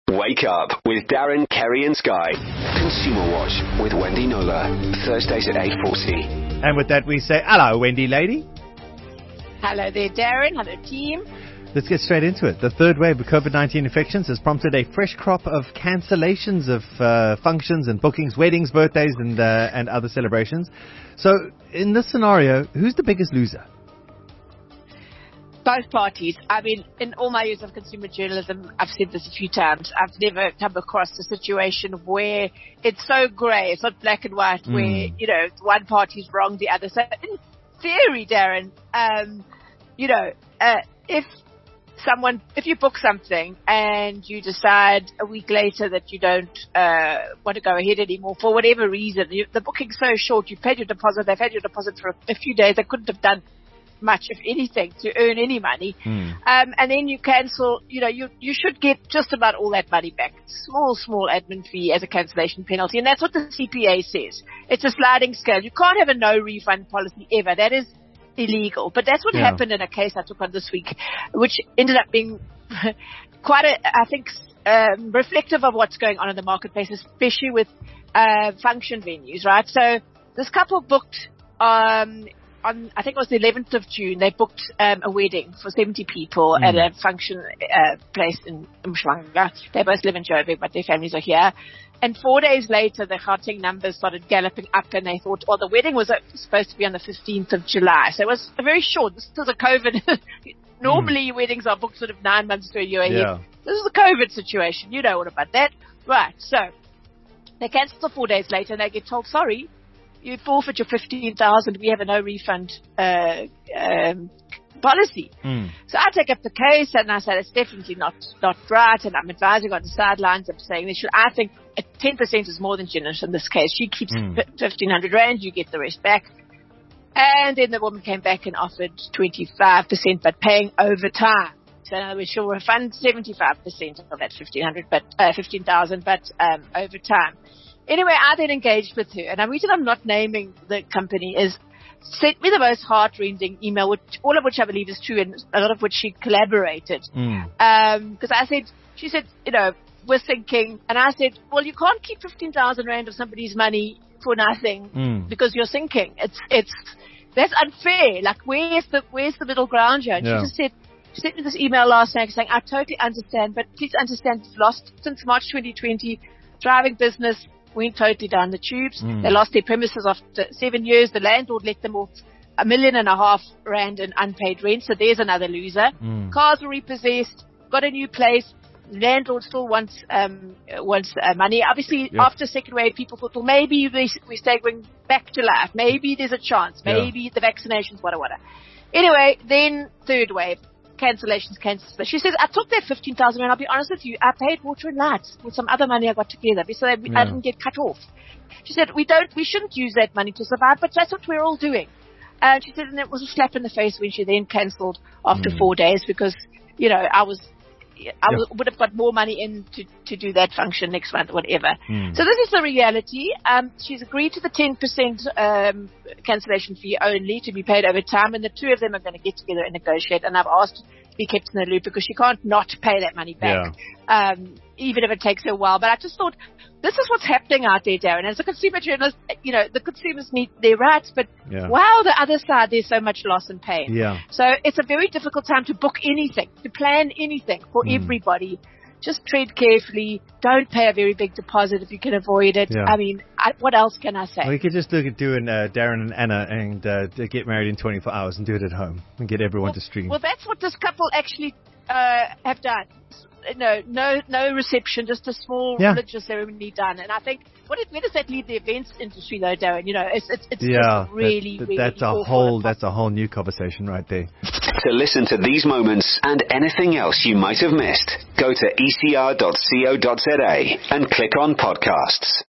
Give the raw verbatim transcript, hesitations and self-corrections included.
Wake Up with Darren, Kerry and Sky. Consumer Watch with Wendy Nola. Thursdays at eight forty. And with that we say, hello, Wendy lady. Hello there, Darren. Hello, team. Let's get straight into it. The third wave of COVID nineteen infections has prompted a fresh crop of cancellations of uh, functions and bookings, weddings, birthdays, and uh, and other celebrations. So, in this scenario, who's the biggest loser? Both parties. I mean, in all my years of consumer journalism, I've said this a few times. I've never come across a situation where it's so grey. It's not black and white, mm. where, you know, one party's wrong, the other. So, in theory, Darren, um, you know, uh, if someone, if you book something and you decide a week later that you don't uh, want to go ahead anymore for whatever reason, you, the booking's so short, you've paid your deposit, they've had your deposit for a, a few days, they couldn't have done much, if anything, to earn any money. Mm. Um, and then you cancel, you know, you, you should get just about all that money back. Small, small admin fee as a cancellation penalty. And that's what the C P A says. It's a sliding scale. You can't have a no refund policy ever. That is illegal. But that's what yeah. happened in a case I took on this week, which ended up being quite a, I think, um, reflective of what's going on in the marketplace, especially with uh, function venues, right? So this couple booked um on, I think it was the eleventh of June, they booked um, a wedding for seventy people mm. at a function uh, place in Mshwanga. They both live in Joburg, but their families are here. And four days later, the Gauteng numbers started galloping up, and they thought, well, the wedding was supposed to be on the fifteenth of July. So it was very short. This was a COVID. Normally, mm. weddings are booked sort of nine months to a year ahead. Yeah. This is a COVID situation. You know all about that. Right. So they cancelled the four days later, and they get told, sorry, you forfeit your fifteen thousand. We have a no refund uh, um, policy. Mm. So I take up the case and I say it's definitely not not right. And I'm advising on the sidelines. I'm saying they should. I think ten percent is more than generous in this case. She keeps mm. fifteen hundred rand. You get the rest back. And then the woman came back and offered twenty-five percent, but paying over time. So in other words, she'll refund seventy-five percent of that fifteen hundred, but uh, fifteen thousand, but um, over time. Anyway, I then engaged with her, and the reason I'm not naming the company is sent me the most heart-rending email, which, all of which I believe is true, and a lot of which she collaborated. Mm. Um, because I said, she said, you know, we're thinking, and I said, well, you can't keep fifteen thousand rand of somebody's money for nothing mm. because you're sinking. It's, it's, that's unfair. Like, where's the, where's the middle ground here? And yeah. she just said, she sent me this email last night saying, I totally understand, but please understand, it's lost since March twenty twenty, thriving business, went totally down the tubes. Mm. They lost their premises after seven years. The landlord let them off a million and a half rand in unpaid rent. So there's another loser. Mm. Cars were repossessed. Got a new place. Landlord still wants um, wants uh, money. Obviously, yep. after second wave, people thought, well, maybe we we start going back to life. Maybe there's a chance. Maybe yeah. the vaccinations, whatever, whatever. Anyway, then third wave. Cancellations, cancels. She says, I took that fifteen thousand rand. I'll be honest with you, I paid water and lights with some other money I got together so that yeah. I didn't get cut off. She said, we don't, we shouldn't use that money to survive, but that's what we're all doing. And she said, and it was a slap in the face when she then cancelled after mm. four days because, you know, I was, I yeah. would have got more money in to, to do that function next month or whatever. Mm. So this is the reality. Um, she's agreed to the ten percent um, cancellation fee only to be paid over time, and the two of them are going to get together and negotiate. And I've asked to be kept in the loop because she can't not pay that money back, yeah. um, even if it takes her a while. But I just thought, this is what's happening out there, Darren. As a consumer journalist, you know, the consumers need their rights, but yeah. wow, the other side, there's so much loss and pain. Yeah. So it's a very difficult time to book anything, to plan anything for mm. everybody. Just tread carefully. Don't pay a very big deposit if you can avoid it. Yeah. I mean, I, what else can I say? Well, you could just look at doing uh, Darren and Anna and uh, get married in twenty-four hours and do it at home and get everyone well, to stream. Well, that's what this couple actually uh, have done. No, no, no reception, just a small yeah. religious ceremony done. And I think, what where does that leave the events industry, though, Darren? You know, it's it's, it's yeah, just really, that, that, really that's a whole that's a whole new conversation right there. To listen to these moments and anything else you might have missed, go to e c r dot co dot z a and click on podcasts.